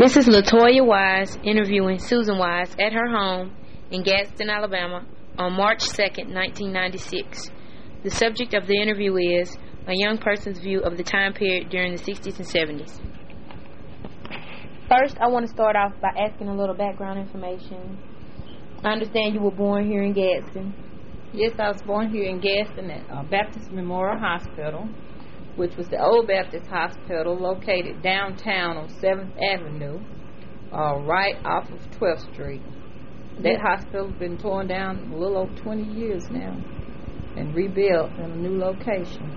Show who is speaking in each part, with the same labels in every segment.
Speaker 1: This is Latoya Wise interviewing Susan Wise at her home in Gadsden, Alabama on March 2nd, 1996. The subject of the interview is a young person's view of the time period during the 60s and 70s. First, I want to start off by asking a little background information. I understand you were born here in Gadsden.
Speaker 2: Yes, I was born here in Gadsden at Baptist Memorial Hospital, which was the old Baptist Hospital located downtown on 7th Avenue, right off of 12th Street. That hospital has been torn down a little over 20 years now and rebuilt in a new location.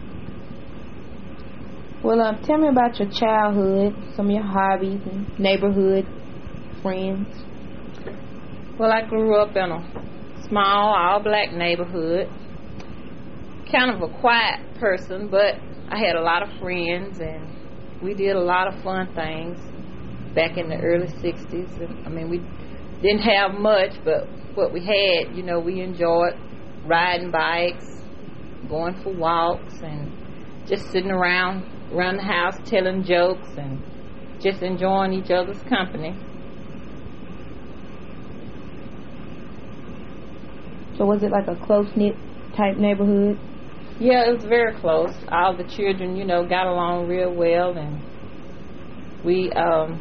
Speaker 1: Well, tell me about your childhood, some of your hobbies and neighborhood friends.
Speaker 2: Well, I grew up in a small, all-black neighborhood. Kind of a quiet person, but I had a lot of friends, and we did a lot of fun things back in the early 60s. And, I mean, we didn't have much, but what we had, you know, we enjoyed riding bikes, going for walks, and just sitting around the house telling jokes and just enjoying each other's company.
Speaker 1: So was it like a close-knit type neighborhood?
Speaker 2: Yeah, it was very close. All the children, you know, got along real well, and we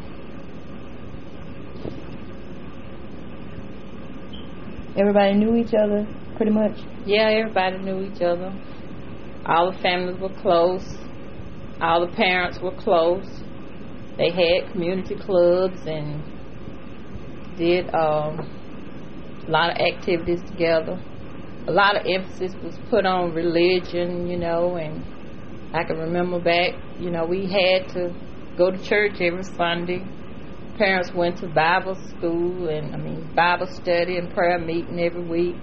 Speaker 1: everybody knew each other pretty much?
Speaker 2: Yeah, everybody knew each other. All the families were close. All the parents were close. They had community clubs and did a lot of activities together. A lot of emphasis was put on religion, you know, and I can remember back, you know, we had to go to church every Sunday. Parents went to Bible school and, Bible study and prayer meeting every week.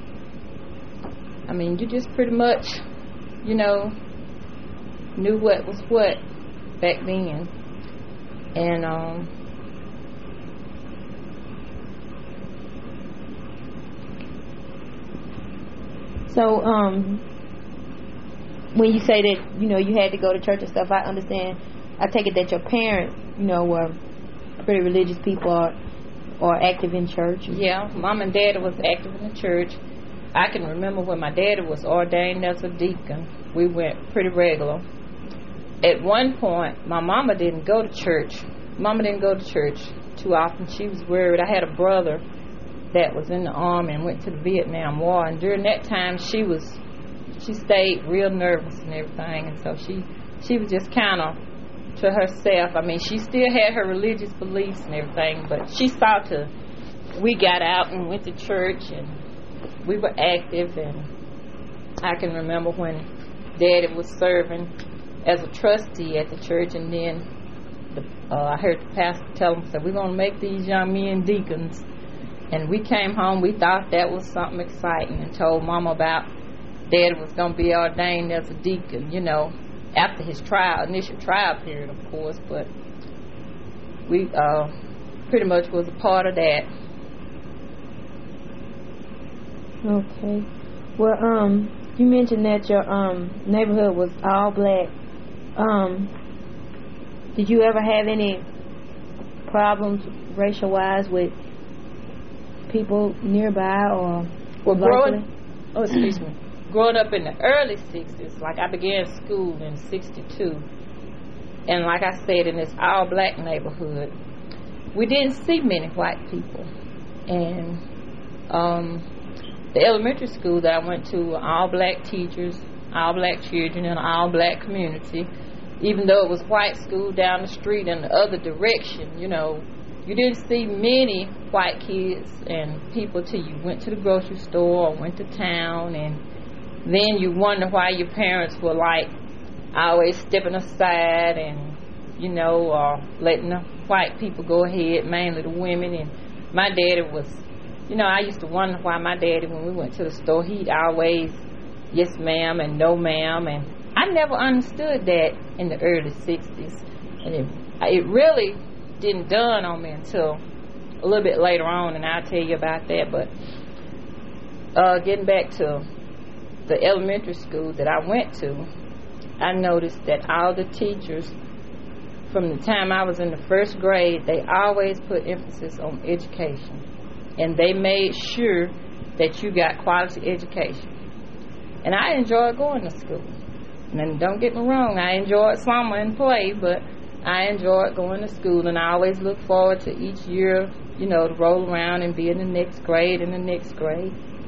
Speaker 2: And, you just pretty much, you know, knew what was what back then. And,
Speaker 1: So, when you say that, you know, you had to go to church and stuff, I understand. I take it that your parents, you know, were pretty religious people or active in church.
Speaker 2: Yeah, Mom and Dad was active in the church. I can remember when my daddy was ordained as a deacon. We went pretty regular. At one point, my mama didn't go to church. Mama didn't go to church too often. She was worried. I had a brother that was in the army and went to the Vietnam War, and during that time she stayed real nervous and everything, and so she was just kind of to herself. She still had her religious beliefs and everything, but she saw to we got out and went to church and we were active. And I can remember when Daddy was serving as a trustee at the church, and then I heard the pastor tell him, said, we're going to make these young men deacons. And we came home, we thought that was something exciting, and told Mama about Dad was going to be ordained as a deacon, you know, after his initial trial period, of course, but we pretty much was a part of that.
Speaker 1: Okay. Well, you mentioned that your neighborhood was all black. Did you ever have any problems racial-wise with people nearby or
Speaker 2: growing up in the early 60s, like I began school in 62, and like I said, in this all black neighborhood, we didn't see many white people. And the elementary school that I went to were all black teachers, all black children, and an all black community. Even though it was white school down the street in the other direction, you know, you didn't see many white kids and people till you went to the grocery store or went to town, and then you wonder why your parents were like always stepping aside and, you know, letting the white people go ahead, mainly the women. And my daddy was, you know, I used to wonder why my daddy, when we went to the store, he'd always yes ma'am and no ma'am, and I never understood that in the early 60s. And it really didn't dawn on me until a little bit later on, and I'll tell you about that. But getting back to the elementary school that I went to, I noticed that all the teachers from the time I was in the first grade, they always put emphasis on education. And they made sure that you got quality education. And I enjoyed going to school. And don't get me wrong, I enjoyed summer and play, but I enjoyed going to school. And I always look forward to each year, you know, to roll around and be in the next grade and the next grade.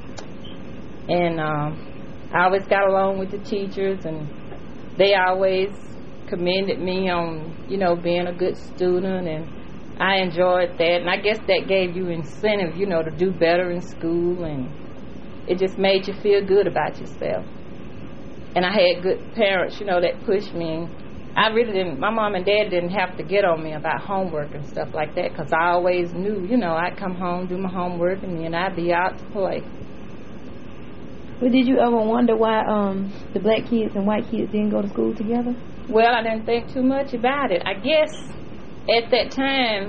Speaker 2: And I always got along with the teachers, and they always commended me on, you know, being a good student, and I enjoyed that. And I guess that gave you incentive, you know, to do better in school, and it just made you feel good about yourself. And I had good parents, you know, that pushed me. I really didn't, my mom and dad didn't have to get on me about homework and stuff like that, because I always knew, you know, I'd come home, do my homework, and then I'd be out to play.
Speaker 3: But did you ever wonder why the black kids and white kids didn't go to school together?
Speaker 2: Well, I didn't think too much about it. I guess at that time,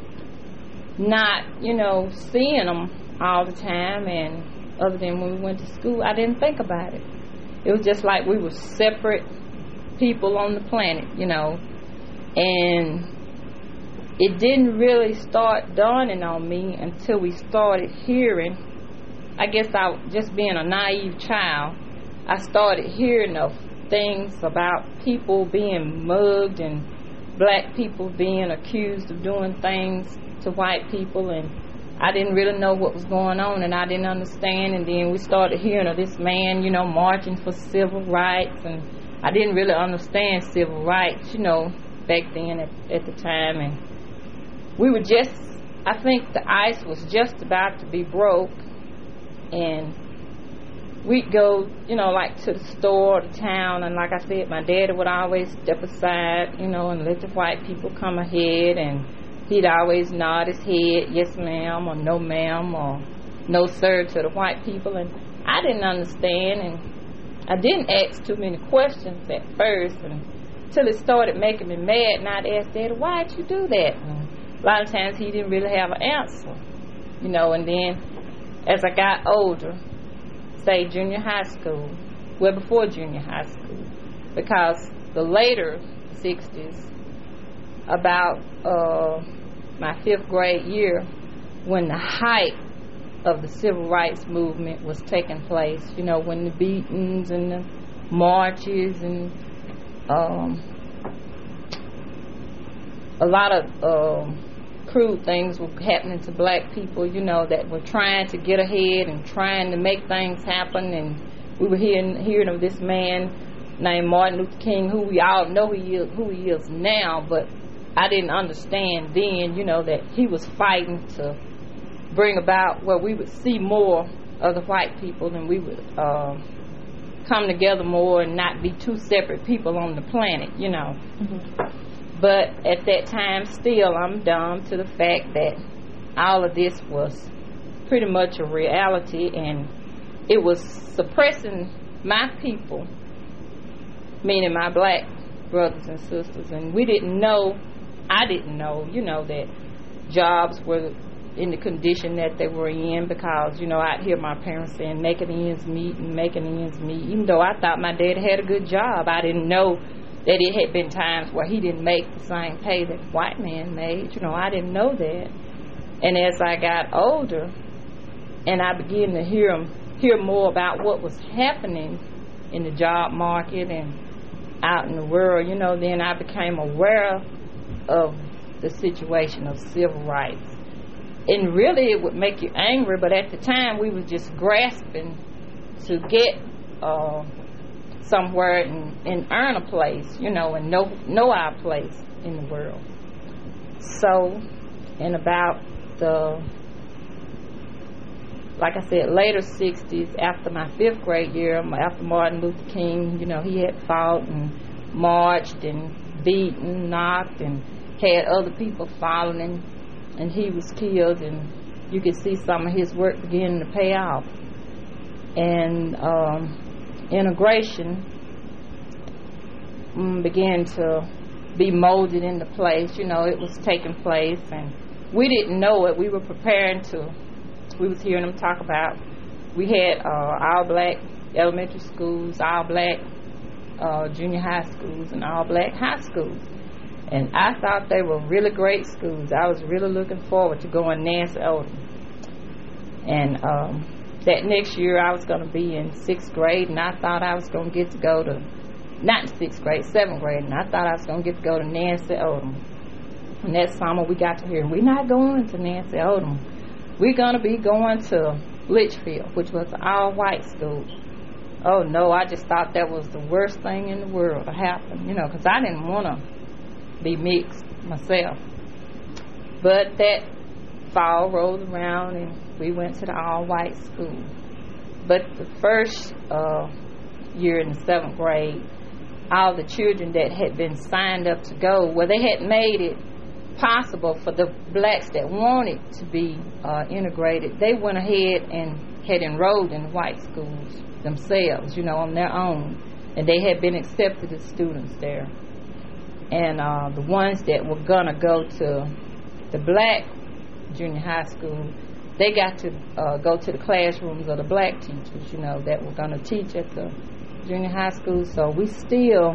Speaker 2: not, you know, seeing them all the time, and other than when we went to school, I didn't think about it. It was just like we were separate people on the planet, you know. And it didn't really start dawning on me until we started hearing, I guess I just being a naive child, I started hearing of things about people being mugged and black people being accused of doing things to white people, and I didn't really know what was going on, and I didn't understand. And then we started hearing of this man, you know, marching for civil rights, and I didn't really understand civil rights, you know, back then at the time. And we were just, I think the ice was just about to be broke, and we'd go, you know, like to the store or the town, and like I said, my daddy would always step aside, you know, and let the white people come ahead, and he'd always nod his head, yes ma'am, or no ma'am, or no sir to the white people. And I didn't understand, and I didn't ask too many questions at first, until it started making me mad, and I'd ask Daddy, why'd you do that? And a lot of times he didn't really have an answer, you know. And then as I got older, say junior high school, well, before junior high school, because the later 60s, about my 5th grade year, when the height of the civil rights movement was taking place, you know, when the beatings and the marches and a lot of crude things were happening to black people, you know, that were trying to get ahead and trying to make things happen. And we were hearing of this man named Martin Luther King, who we all know who he is now, but I didn't understand then, you know, that he was fighting to bring about where we would see more of the white people, and we would come together more and not be two separate people on the planet, you know. Mm-hmm. But at that time, still, I'm dumb to the fact that all of this was pretty much a reality, and it was suppressing my people, meaning my black brothers and sisters. And we didn't know, I didn't know, you know, that jobs were in the condition that they were in, because, you know, I'd hear my parents saying making ends meet, even though I thought my dad had a good job. I didn't know that it had been times where he didn't make the same pay that the white man made. You know, I didn't know that. And as I got older and I began to hear more about what was happening in the job market and out in the world, you know, then I became aware of the situation of civil rights. And really it would make you angry, but at the time we were just grasping to get somewhere and earn a place, you know, and know our place in the world. So in about the, like I said, later 60s, after my 5th grade year, after Martin Luther King, you know, he had fought and marched and beaten, knocked, and had other people following, and he was killed, and you could see some of his work beginning to pay off. And integration began to be molded into place. You know, it was taking place, and we didn't know it. We were preparing to, we was hearing them talk about, we had all black elementary schools, all black junior high schools, and all black high schools. And I thought they were really great schools. I was really looking forward to going Nancy Oldham. And that next year I was going to be in 6th grade, and I thought I was going to get to go to, not in 6th grade, 7th grade, and I thought I was going to get to go to Nancy Oldham. And that summer we got to hear, we're not going to Nancy Oldham. We're going to be going to Litchfield, which was an all-white school. Oh, no, I just thought that was the worst thing in the world to happen, you know, because I didn't want to be mixed myself. But that fall rolled around, and we went to the all-white school. But the first year in the 7th grade, all the children that had been signed up to go, well, they had made it possible for the blacks that wanted to be integrated. They went ahead and had enrolled in white schools themselves, you know, on their own, and they had been accepted as students there. And the ones that were gonna go to the black junior high school, they got to go to the classrooms of the black teachers, you know, that were gonna teach at the junior high school. So we still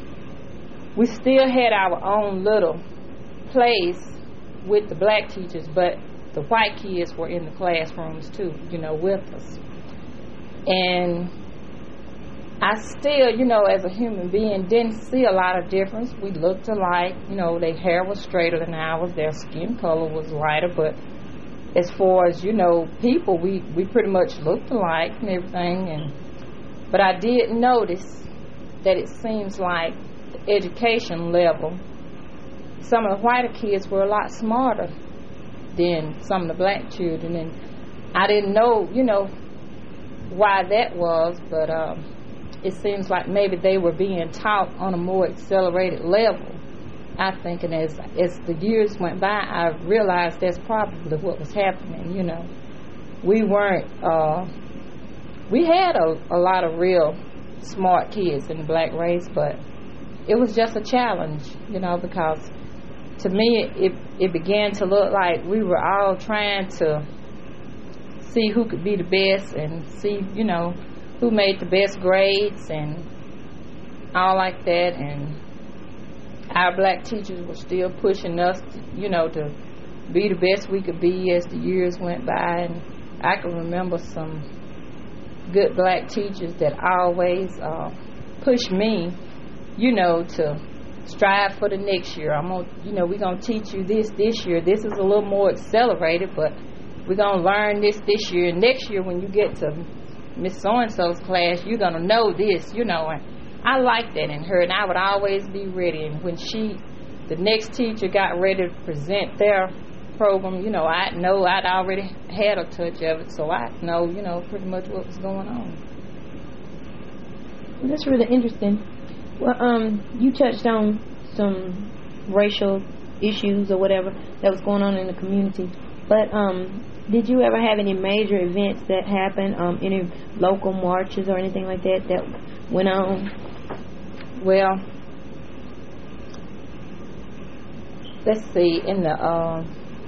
Speaker 2: had our own little place with the black teachers, but the white kids were in the classrooms too, you know, with us. And I still, you know, as a human being, didn't see a lot of difference. We looked alike, you know, their hair was straighter than ours, their skin color was lighter, but as far as, you know, people, we pretty much looked alike and everything. But I did notice that it seems like the education level, some of the whiter kids were a lot smarter than some of the black children, and I didn't know, you know, why that was, but it seems like maybe they were being taught on a more accelerated level, I think. And as the years went by, I realized that's probably what was happening, you know. We weren't, we had a lot of real smart kids in the black race, but it was just a challenge, you know, because to me it began to look like we were all trying to see who could be the best and see, you know, who made the best grades and all like that. And our black teachers were still pushing us, you know, to be the best we could be as the years went by. And I can remember some good black teachers that always pushed me, you know, to strive for the next year. We're gonna teach you this year. This is a little more accelerated, but we're gonna learn this year. And next year, when you get to Miss So-and-so's class, you're gonna know this, you know. And I liked that in her, and I would always be ready. And when the next teacher got ready to present their program, you know, I'd already had a touch of it, so I'd know, you know, pretty much what was going on.
Speaker 3: That's really interesting. Well, you touched on some racial issues or whatever that was going on in the community, but did you ever have any major events that happened, any local marches or anything like that went on?
Speaker 2: Well, let's see, in the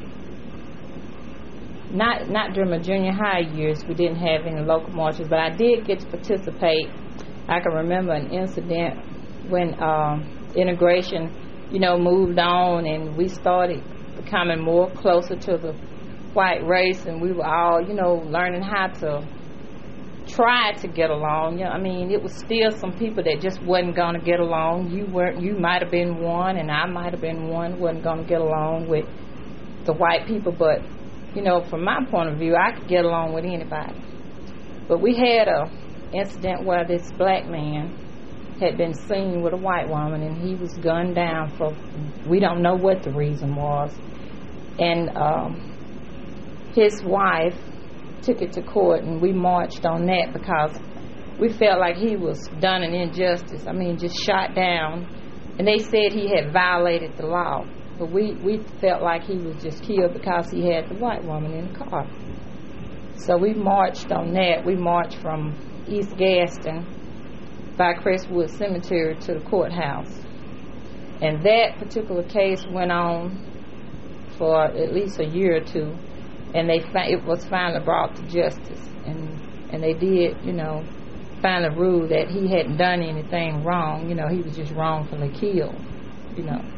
Speaker 2: not during my junior high years, we didn't have any local marches, but I did get to participate. I can remember an incident when integration, you know, moved on and we started becoming more closer to the white race, and we were all, you know, learning how to try to get along. You know, I mean, it was still some people that just wasn't going to get along. You might have been one, and I might have been one, wasn't going to get along with the white people, but, you know, from my point of view, I could get along with anybody. But we had a incident where this black man had been seen with a white woman, and he was gunned down for, we don't know what the reason was. And his wife took it to court, and we marched on that because we felt like he was done an injustice. I mean, just shot down, and they said he had violated the law, but we felt like he was just killed because he had the white woman in the car. So we marched on that. We marched from East Gaston by Crestwood Cemetery to the courthouse, and that particular case went on for at least a year or two, and it was finally brought to justice, and they did, you know, finally rule that he hadn't done anything wrong. You know, he was just wrongfully killed, you know.